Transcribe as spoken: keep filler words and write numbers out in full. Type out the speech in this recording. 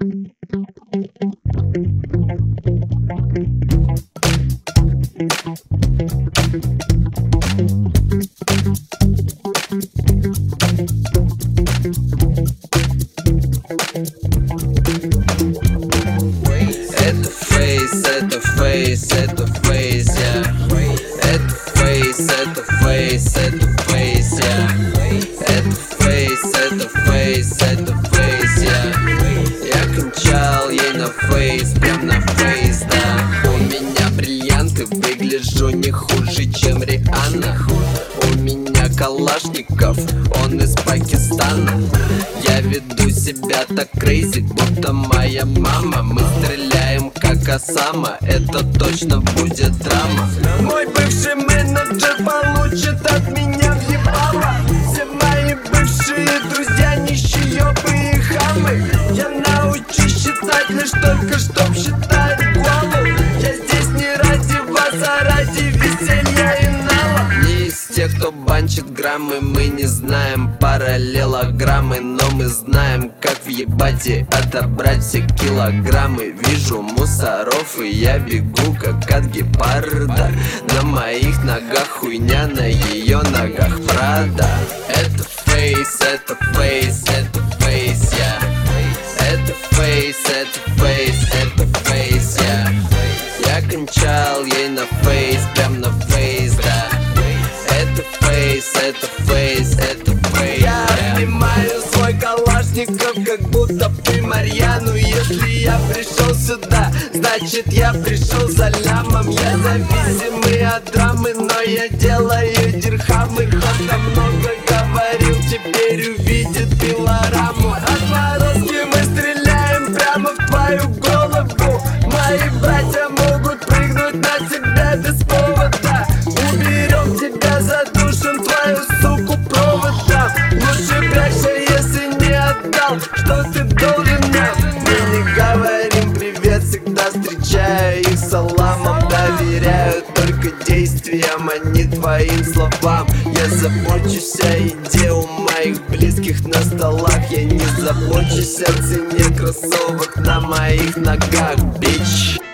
Это фейс, это фейс, это фейс, я. Это фейс, это фейс, это фейс, я. Это фейс, это фейс, это фейс, я. Я кончал ей на фейс, прям на фейс, да. У меня бриллианты, выгляжу не хуже, чем Риhanna. У меня калашников, он из Пакистана. Я веду себя так крейзи, будто моя мама. Мы стреляем как Осама, это точно будет драма. Мой бывший менеджер получит от меня въебало. Все мои бывшие друзья нищие ёбы и хамы. Я научусь считать лишь только, чтоб считать голову. Я здесь не ради вас, а ради веселья и нала. Не из тех, кто банчит граммы, мы не знаем параллелограммы, но мы знаем, как въебать и отобрать все килограммы. Вижу мусоров, и я бегу, как от гепарда. На моих ногах хуйня, на ее ногах Прада. Это фейс, это фейс, это фейс, я. Это фейс, это фейс, это фейс, я. Я кончал ей на фейс, прям на фейс, да. Это фейс, это фейс, это фейс. Я обнимаю свой калашников, как будто бы Марьяну. Если я пришел сюда, значит я пришел за лямом. Я зависимый от драмы, но я делаю дирхамы. Кто-то много говорил, теперь увидит пилораму. Отморозки, мы стреляем прямо в твою голову. Мои братья могут прыгнуть на тебя без повода. Уберем тебя, задушим твою суку проводом. Лучше прячься, если не отдал, что ты должен нам. Мы не говорим привет, всегда встречаю их саламом. Доверяю только действиям, а не твоим словам. Я забочусь о еде у моих близких на столах. Я не забочусь о цене кроссовок на моих ногах, бич.